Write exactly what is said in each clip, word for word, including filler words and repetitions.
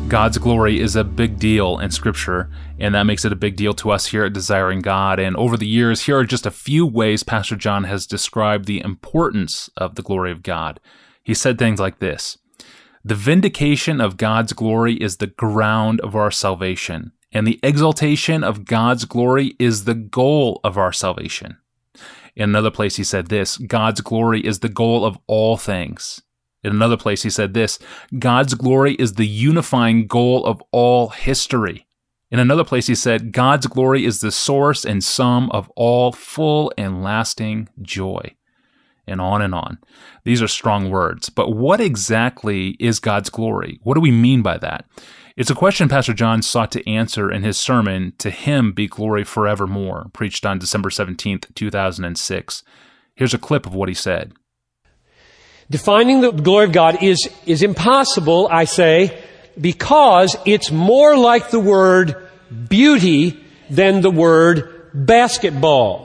God's glory is a big deal in Scripture, and that makes it a big deal to us here at Desiring God. And over the years, here are just a few ways Pastor John has described the importance of the glory of God. He said things like this: "The vindication of God's glory is the ground of our salvation, and the exaltation of God's glory is the goal of our salvation." In another place, he said this: "God's glory is the goal of all things." In another place, he said this: "God's glory is the unifying goal of all history." In another place, he said, "God's glory is the source and sum of all full and lasting joy." And on and on. These are strong words, but what exactly is God's glory? What do we mean by that? It's a question Pastor John sought to answer in his sermon, "To Him Be Glory Forevermore," preached on December seventeenth, two thousand six. Here's a clip of what he said. Defining the glory of God is, is impossible, I say, because it's more like the word beauty than the word basketball.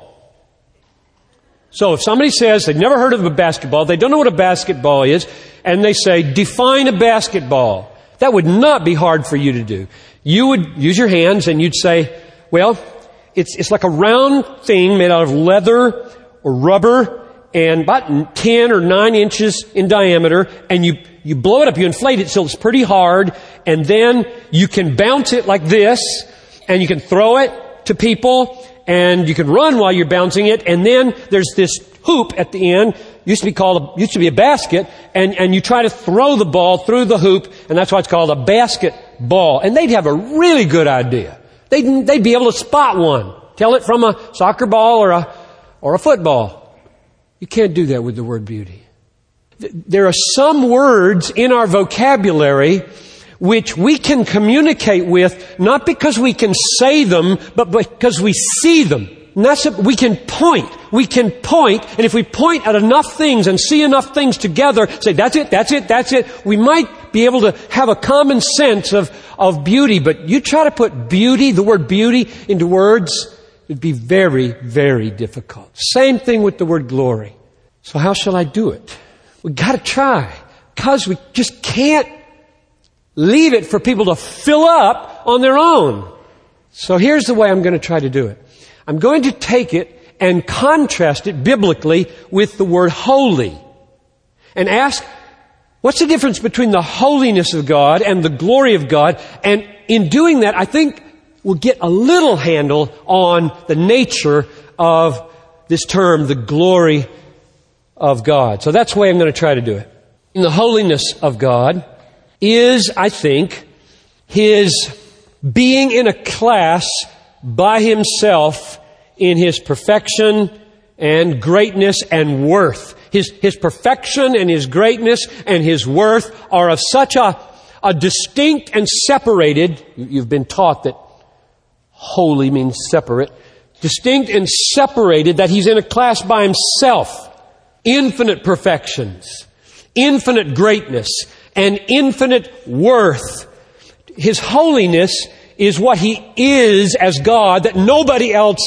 So if somebody says they've never heard of a basketball, they don't know what a basketball is, and they say, "Define a basketball," that would not be hard for you to do. You would use your hands and you'd say, well, it's, it's like a round thing made out of leather or rubber, and about ten or nine inches in diameter, and you, you blow it up, you inflate it so it's pretty hard, and then you can bounce it like this, and you can throw it to people, and you can run while you're bouncing it, and then there's this hoop at the end, used to be called, a, used to be a basket, and, and you try to throw the ball through the hoop, and that's why it's called a basketball. And they'd have a really good idea. They'd, they'd be able to spot one, tell it from a soccer ball or a, or a football. You can't do that with the word beauty. There are some words in our vocabulary which we can communicate with, not because we can say them, but because we see them. And that's it. We can point. We can point, and if we point at enough things and see enough things together, say, that's it, that's it, that's it, we might be able to have a common sense of, of beauty. But you try to put beauty, the word beauty, into words, it'd be very, very difficult. Same thing with the word glory. So how shall I do it? We've got to try, because we just can't leave it for people to fill up on their own. So here's the way I'm going to try to do it. I'm going to take it and contrast it biblically with the word holy, and ask, what's the difference between the holiness of God and the glory of God? And in doing that, I think we'll get a little handle on the nature of this term, the glory of God. So that's the way I'm going to try to do it. In the holiness of God is, I think, His being in a class by Himself in His perfection and greatness and worth. His, His perfection and His greatness and His worth are of such a, a distinct and separated, you've been taught that holy means separate, distinct and separated, that He's in a class by Himself. Infinite perfections, infinite greatness, and infinite worth. His holiness is what He is as God that nobody else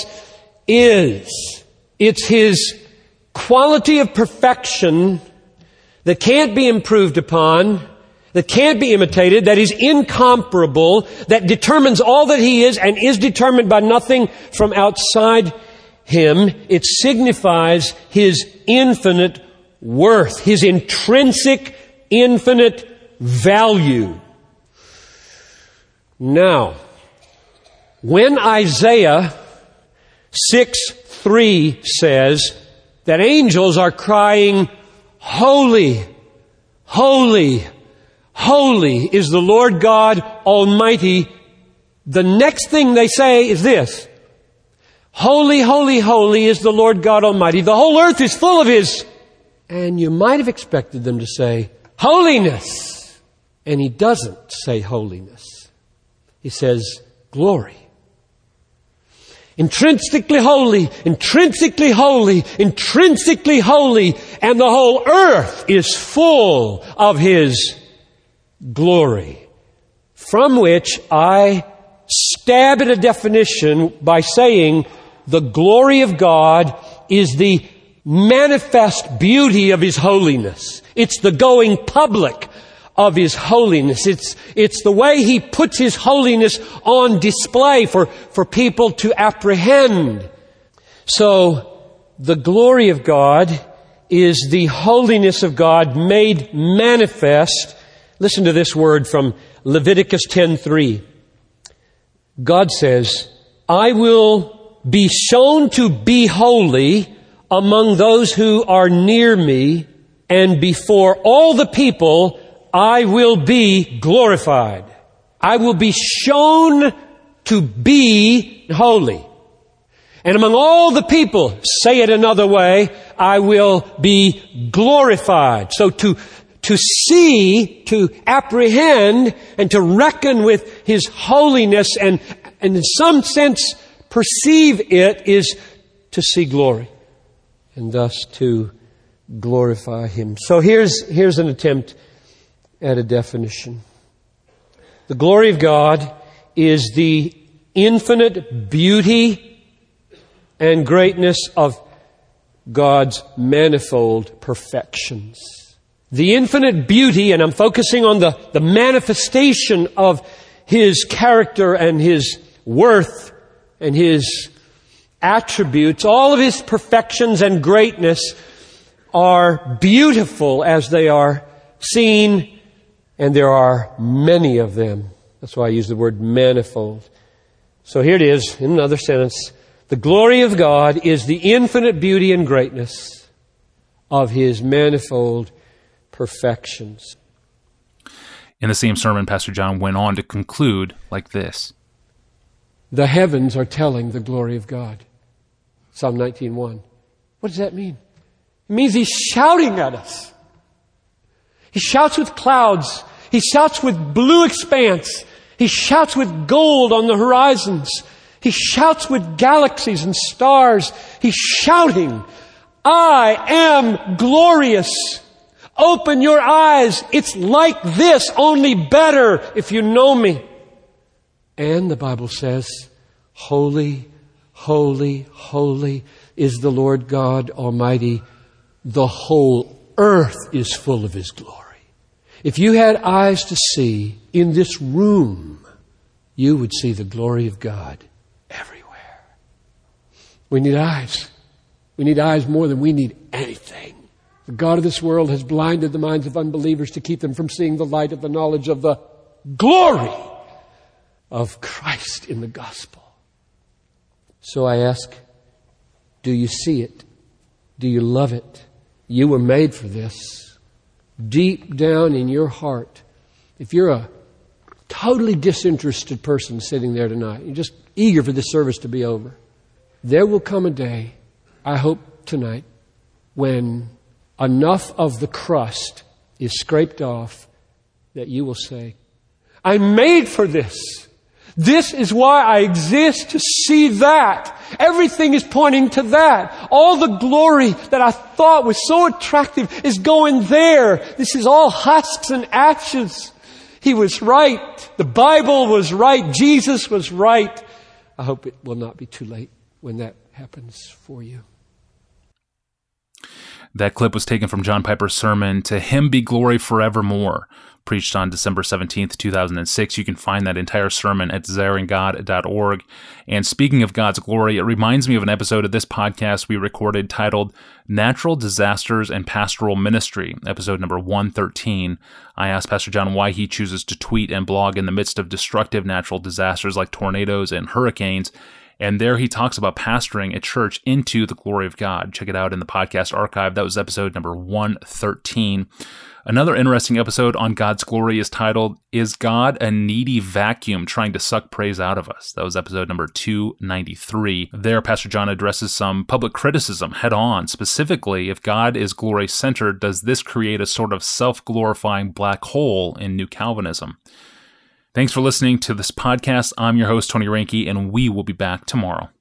is. It's His quality of perfection that can't be improved upon, that can't be imitated, that is incomparable, that determines all that He is and is determined by nothing from outside Him. It signifies His infinite worth, His intrinsic, infinite value. Now, when Isaiah six three says that angels are crying, "Holy, holy, holy is the Lord God Almighty," the next thing they say is this: "Holy, holy, holy is the Lord God Almighty. The whole earth is full of His." And you might have expected them to say, "Holiness." And He doesn't say holiness. He says glory. Intrinsically holy, intrinsically holy, intrinsically holy, and the whole earth is full of His glory. From which I stab at a definition by saying the glory of God is the manifest beauty of His holiness. It's the going public of His holiness. It's, it's the way He puts His holiness on display for, for people to apprehend. So, the glory of God is the holiness of God made manifest. Listen to this word from Leviticus ten three. God says, I will be shown to be holy among those who are near me, and before all the people I will be glorified. I will be shown to be holy. And among all the people, say it another way, I will be glorified. So to, to see, to apprehend, and to reckon with His holiness and, and in some sense perceive it is to see glory. And thus to glorify Him. So here's, here's an attempt at a definition. The glory of God is the infinite beauty and greatness of God's manifold perfections. The infinite beauty, and I'm focusing on the, the manifestation of His character and His worth and His attributes, all of His perfections and greatness are beautiful as they are seen, and there are many of them. That's why I use the word manifold. So here it is, in another sentence. The glory of God is the infinite beauty and greatness of His manifold perfections. In the same sermon, Pastor John went on to conclude like this. The heavens are telling the glory of God. Psalm nineteen one. What does that mean? It means He's shouting at us. He shouts with clouds. He shouts with blue expanse. He shouts with gold on the horizons. He shouts with galaxies and stars. He's shouting, I am glorious. Open your eyes. It's like this, only better if you know me. And the Bible says, holy, holy, holy is the Lord God Almighty. The whole earth is full of His glory. If you had eyes to see in this room, you would see the glory of God everywhere. We need eyes. We need eyes more than we need anything. The God of this world has blinded the minds of unbelievers to keep them from seeing the light of the knowledge of the glory of Christ in the gospel. So I ask, do you see it? Do you love it? You were made for this. Deep down in your heart, if you're a totally disinterested person sitting there tonight, you're just eager for this service to be over, there will come a day, I hope tonight, when enough of the crust is scraped off that you will say, I'm made for this. This is why I exist, to see that. Everything is pointing to that. All the glory that I thought was so attractive is going there. This is all husks and ashes. He was right. The Bible was right. Jesus was right. I hope it will not be too late when that happens for you. That clip was taken from John Piper's sermon, To Him Be Glory Forevermore, preached on December seventeenth, two thousand six. You can find that entire sermon at desiring god dot org. And speaking of God's glory, it reminds me of an episode of this podcast we recorded titled Natural Disasters and Pastoral Ministry, episode number one thirteen. I asked Pastor John why he chooses to tweet and blog in the midst of destructive natural disasters like tornadoes and hurricanes. And there he talks about pastoring a church into the glory of God. Check it out in the podcast archive. That was episode number one thirteen. Another interesting episode on God's glory is titled, Is God a Needy Vacuum Trying to Suck Praise Out of Us? That was episode number two ninety-three. There, Pastor John addresses some public criticism head on. Specifically, if God is glory-centered, does this create a sort of self-glorifying black hole in New Calvinism? Thanks for listening to this podcast. I'm your host, Tony Reinke, and we will be back tomorrow.